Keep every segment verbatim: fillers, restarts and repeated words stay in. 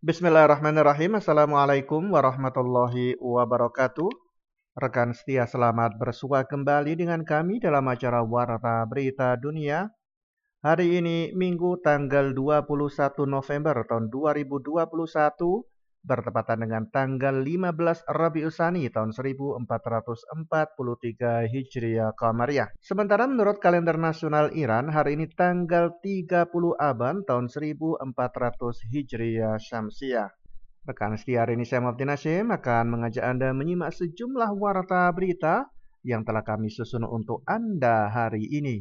Bismillahirrahmanirrahim. Assalamualaikum warahmatullahi wabarakatuh. Rekan setia, selamat bersua kembali dengan kami dalam acara Warta Berita Dunia. Hari ini Minggu tanggal dua puluh satu November tahun dua ribu dua puluh satu, bertepatan dengan tanggal lima belas Rabiul Tsani tahun seribu empat ratus empat puluh tiga Hijriah Qamariyah. Sementara menurut kalender nasional Iran, hari ini tanggal tiga puluh Aban tahun seribu empat ratus Hijriah Syamsiyah. Rekan setia, hari ini saya Muhammad Hashim akan mengajak Anda menyimak sejumlah warta berita yang telah kami susun untuk Anda hari ini.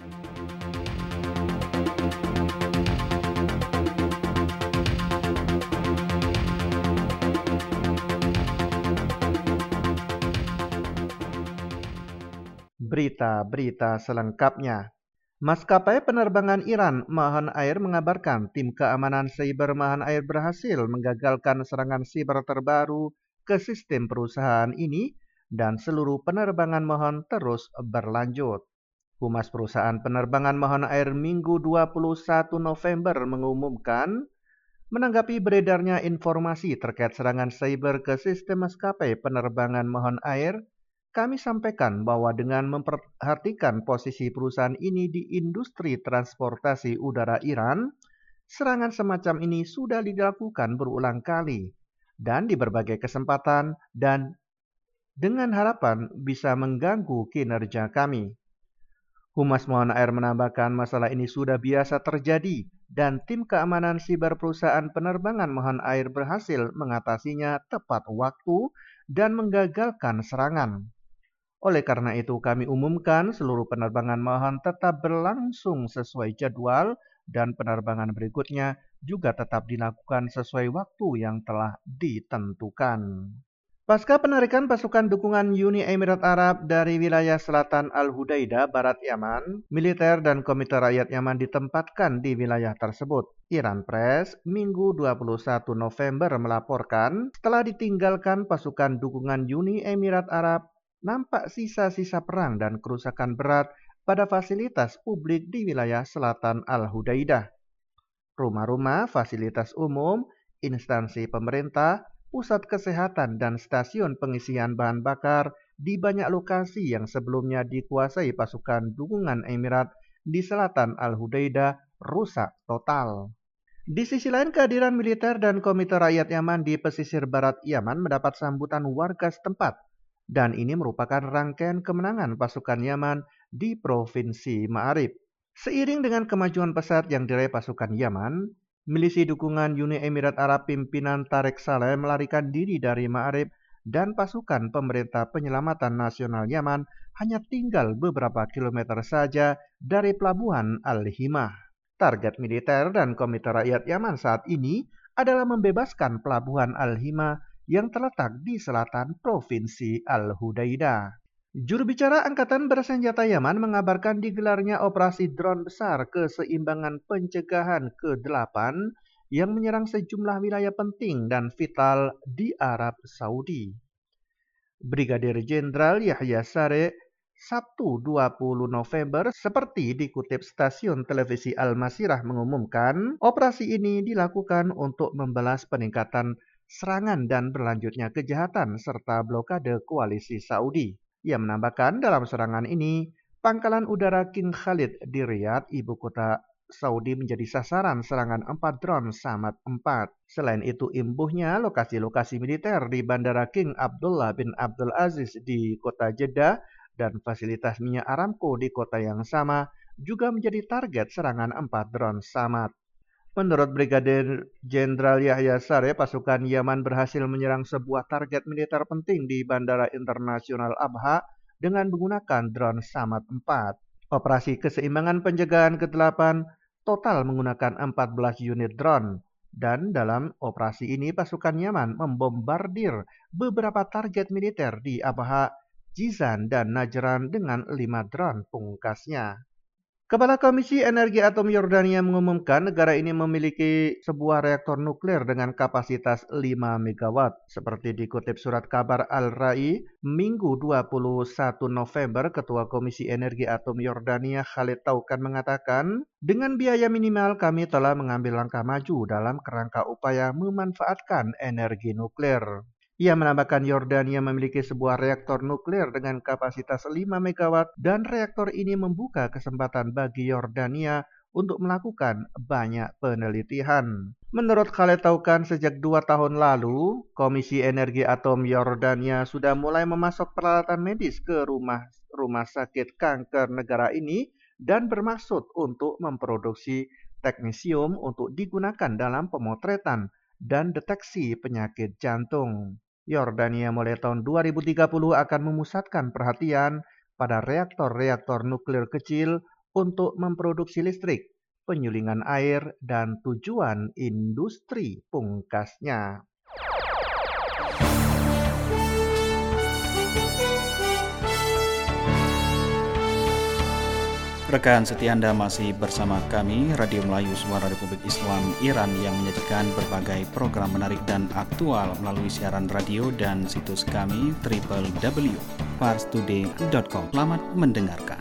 Berita-berita selengkapnya. Maskapai penerbangan Iran Mahan Air mengabarkan tim keamanan siber Mahan Air berhasil menggagalkan serangan siber terbaru ke sistem perusahaan ini dan seluruh penerbangan Mahan terus berlanjut. Humas perusahaan penerbangan Mahan Air Minggu dua puluh satu November mengumumkan, menanggapi beredarnya informasi terkait serangan siber ke sistem maskapai penerbangan Mahan Air, kami sampaikan bahwa dengan memperhatikan posisi perusahaan ini di industri transportasi udara Iran, serangan semacam ini sudah dilakukan berulang kali dan di berbagai kesempatan dan dengan harapan bisa mengganggu kinerja kami. Humas Mahan Air menambahkan masalah ini sudah biasa terjadi dan tim keamanan siber perusahaan penerbangan Mahan Air berhasil mengatasinya tepat waktu dan menggagalkan serangan. Oleh karena itu kami umumkan seluruh penerbangan Mahan tetap berlangsung sesuai jadwal dan penerbangan berikutnya juga tetap dilakukan sesuai waktu yang telah ditentukan. Pasca penarikan pasukan dukungan Uni Emirat Arab dari wilayah selatan Al-Hudaidah, Barat Yaman, militer dan Komite Rakyat Yaman ditempatkan di wilayah tersebut. Iran Press Minggu dua puluh satu November melaporkan, setelah ditinggalkan pasukan dukungan Uni Emirat Arab, nampak sisa-sisa perang dan kerusakan berat pada fasilitas publik di wilayah selatan Al-Hudaidah. Rumah-rumah, fasilitas umum, instansi pemerintah, pusat kesehatan, dan stasiun pengisian bahan bakar di banyak lokasi yang sebelumnya dikuasai pasukan dukungan Emirat di selatan Al-Hudaidah rusak total. Di sisi lain, kehadiran militer dan Komite Rakyat Yaman di pesisir barat Yaman mendapat sambutan warga setempat, dan ini merupakan rangkaian kemenangan pasukan Yaman di Provinsi Ma'arib. Seiring dengan kemajuan pesat yang diraih pasukan Yaman, milisi dukungan Uni Emirat Arab pimpinan Tareq Saleh melarikan diri dari Ma'arib dan pasukan pemerintah penyelamatan nasional Yaman hanya tinggal beberapa kilometer saja dari pelabuhan Al-Himah. Target militer dan Komite Rakyat Yaman saat ini adalah membebaskan pelabuhan Al-Himah yang terletak di selatan Provinsi Al-Hudaidah. Juru bicara Angkatan Bersenjata Yaman mengabarkan digelarnya operasi drone besar keseimbangan pencegahan ke delapan yang menyerang sejumlah wilayah penting dan vital di Arab Saudi. Brigadir Jenderal Yahya Saree Sabtu dua puluh November, seperti dikutip stasiun televisi Al-Masirah mengumumkan, operasi ini dilakukan untuk membalas peningkatan serangan dan berlanjutnya kejahatan serta blokade koalisi Saudi. Ia menambahkan dalam serangan ini, pangkalan udara King Khalid di Riyadh, ibu kota Saudi, menjadi sasaran serangan empat drone Samad empat. Selain itu, imbuhnya lokasi-lokasi militer di Bandara King Abdullah bin Abdul Aziz di kota Jeddah dan fasilitas minyak Aramco di kota yang sama juga menjadi target serangan empat drone Samad. Menurut Brigadir Jenderal Yahya Saree, pasukan Yaman berhasil menyerang sebuah target militer penting di Bandara Internasional Abha dengan menggunakan drone Samad empat. Operasi keseimbangan pencegahan ke delapan total menggunakan empat belas unit drone, dan dalam operasi ini pasukan Yaman membombardir beberapa target militer di Abha, Jizan, dan Najran dengan lima drone pungkasnya. Kepala Komisi Energi Atom Yordania mengumumkan negara ini memiliki sebuah reaktor nuklir dengan kapasitas lima megawatt. Seperti dikutip surat kabar Al-Rai, Minggu dua puluh satu November, Ketua Komisi Energi Atom Yordania Khalid Taukan mengatakan, dengan biaya minimal kami telah mengambil langkah maju dalam kerangka upaya memanfaatkan energi nuklir. Ia menambahkan Yordania memiliki sebuah reaktor nuklir dengan kapasitas lima megawatt dan reaktor ini membuka kesempatan bagi Yordania untuk melakukan banyak penelitian. Menurut Khaled Taukan, sejak dua tahun lalu, Komisi Energi Atom Yordania sudah mulai memasok peralatan medis ke rumah rumah sakit kanker negara ini dan bermaksud untuk memproduksi teknisium untuk digunakan dalam pemotretan dan deteksi penyakit jantung. Yordania mulai tahun dua ribu tiga puluh akan memusatkan perhatian pada reaktor-reaktor nuklir kecil untuk memproduksi listrik, penyulingan air, dan tujuan industri pungkasnya. Rekan setia Anda masih bersama kami, Radio Melayu Suara Republik Islam Iran yang menyajikan berbagai program menarik dan aktual melalui siaran radio dan situs kami w w w titik pars today titik com. Selamat mendengarkan.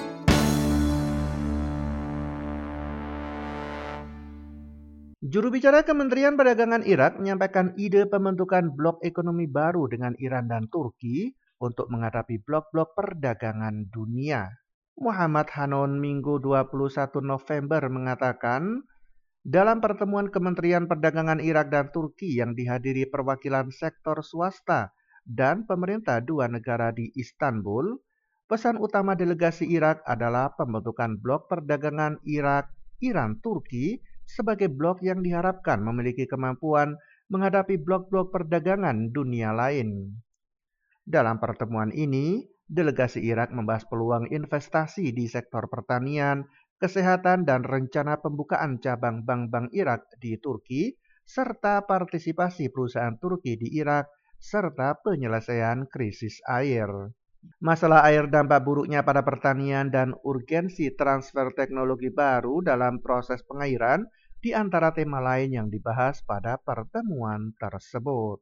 Juru bicara Kementerian Perdagangan Irak menyampaikan ide pembentukan blok ekonomi baru dengan Iran dan Turki untuk menghadapi blok-blok perdagangan dunia. Muhammad Hanon Minggu dua puluh satu November mengatakan, dalam pertemuan Kementerian Perdagangan Irak dan Turki yang dihadiri perwakilan sektor swasta dan pemerintah dua negara di Istanbul, pesan utama delegasi Irak adalah pembentukan blok perdagangan Irak, Iran, Turki sebagai blok yang diharapkan memiliki kemampuan menghadapi blok-blok perdagangan dunia lain. Dalam pertemuan ini, delegasi Irak membahas peluang investasi di sektor pertanian, kesehatan, dan rencana pembukaan cabang bank-bank Irak di Turki, serta partisipasi perusahaan Turki di Irak, serta penyelesaian krisis air. Masalah air, dampak buruknya pada pertanian, dan urgensi transfer teknologi baru dalam proses pengairan di antara tema lain yang dibahas pada pertemuan tersebut.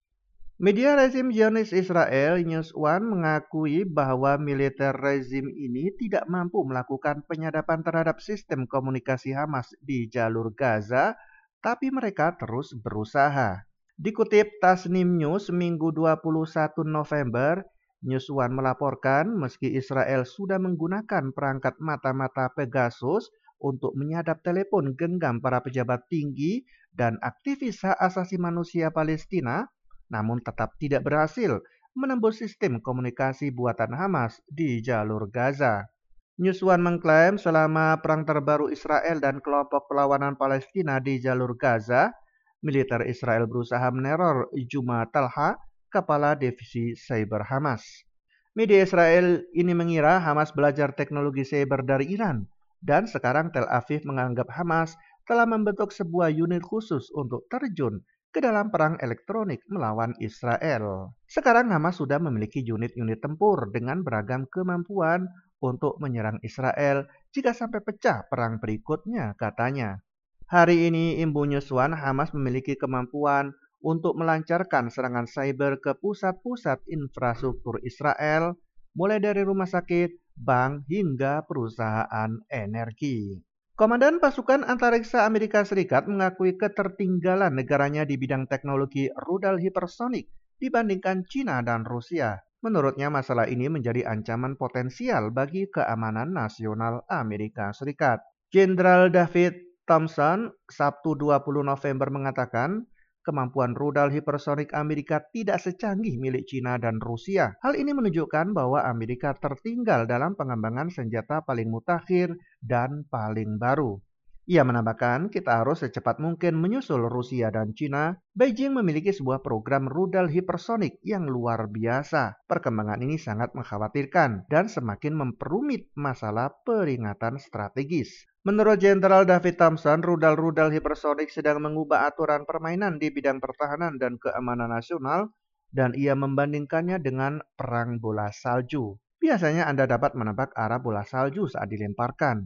Media rezim Zionis Israel News One mengakui bahwa militer rezim ini tidak mampu melakukan penyadapan terhadap sistem komunikasi Hamas di jalur Gaza, tapi mereka terus berusaha. Dikutip Tasnim News Minggu dua puluh satu November, News One melaporkan meski Israel sudah menggunakan perangkat mata-mata Pegasus untuk menyadap telepon genggam para pejabat tinggi dan aktivis hak asasi manusia Palestina, namun tetap tidak berhasil menembus sistem komunikasi buatan Hamas di jalur Gaza. News One mengklaim selama perang terbaru Israel dan kelompok perlawanan Palestina di jalur Gaza, militer Israel berusaha meneror Juma Talha, kepala divisi cyber Hamas. Media Israel ini mengira Hamas belajar teknologi cyber dari Iran, dan sekarang Tel Aviv menganggap Hamas telah membentuk sebuah unit khusus untuk terjun ke dalam perang elektronik melawan Israel. Sekarang Hamas sudah memiliki unit-unit tempur dengan beragam kemampuan untuk menyerang Israel jika sampai pecah perang berikutnya, katanya. Hari ini, Imbu News One, Hamas memiliki kemampuan untuk melancarkan serangan cyber ke pusat-pusat infrastruktur Israel, mulai dari rumah sakit, bank, hingga perusahaan energi. Komandan pasukan antariksa Amerika Serikat mengakui ketertinggalan negaranya di bidang teknologi rudal hipersonik dibandingkan China dan Rusia. Menurutnya masalah ini menjadi ancaman potensial bagi keamanan nasional Amerika Serikat. Jenderal David Thompson Sabtu dua puluh November mengatakan, kemampuan rudal hipersonik Amerika tidak secanggih milik China dan Rusia. Hal ini menunjukkan bahwa Amerika tertinggal dalam pengembangan senjata paling mutakhir dan paling baru. Ia menambahkan, kita harus secepat mungkin menyusul Rusia dan China. Beijing memiliki sebuah program rudal hipersonik yang luar biasa. Perkembangan ini sangat mengkhawatirkan dan semakin memperumit masalah peringatan strategis. Menurut Jenderal David Thompson, rudal-rudal hipersonik sedang mengubah aturan permainan di bidang pertahanan dan keamanan nasional, dan ia membandingkannya dengan perang bola salju. Biasanya Anda dapat menebak arah bola salju saat dilemparkan.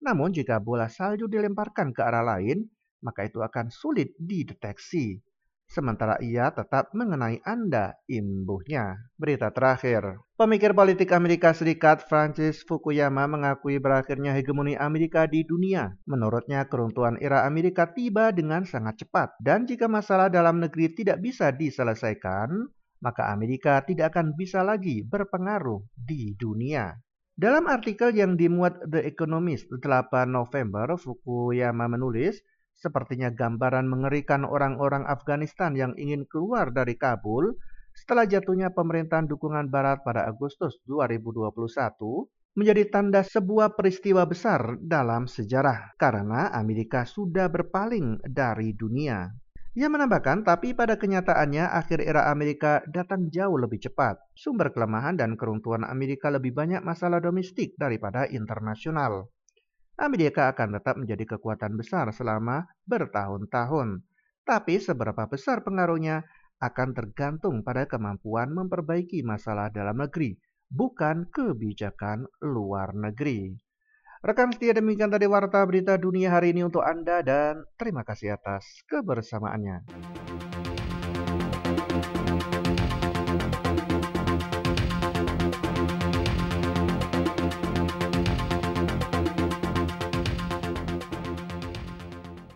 Namun jika bola salju dilemparkan ke arah lain, maka itu akan sulit dideteksi. Sementara ia tetap mengenai Anda imbuhnya. Berita terakhir. Pemikir politik Amerika Serikat Francis Fukuyama mengakui berakhirnya hegemoni Amerika di dunia. Menurutnya, keruntuhan era Amerika tiba dengan sangat cepat. Dan jika masalah dalam negeri tidak bisa diselesaikan, maka Amerika tidak akan bisa lagi berpengaruh di dunia. Dalam artikel yang dimuat The Economist delapan November, Fukuyama menulis, sepertinya gambaran mengerikan orang-orang Afghanistan yang ingin keluar dari Kabul setelah jatuhnya pemerintahan dukungan Barat pada Agustus dua ribu dua puluh satu menjadi tanda sebuah peristiwa besar dalam sejarah karena Amerika sudah berpaling dari dunia. Ia menambahkan, tapi pada kenyataannya akhir era Amerika datang jauh lebih cepat. Sumber kelemahan dan keruntuhan Amerika lebih banyak masalah domestik daripada internasional. Amerika akan tetap menjadi kekuatan besar selama bertahun-tahun. Tapi seberapa besar pengaruhnya akan tergantung pada kemampuan memperbaiki masalah dalam negeri, bukan kebijakan luar negeri. Rekan setia, demikian tadi Warta Berita Dunia hari ini untuk Anda dan terima kasih atas kebersamaannya.